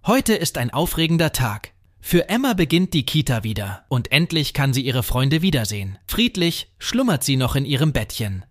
Heute ist ein aufregender Tag. Für Emma beginnt die Kita wieder und endlich kann sie ihre Freunde wiedersehen. Friedlich schlummert sie noch in ihrem Bettchen.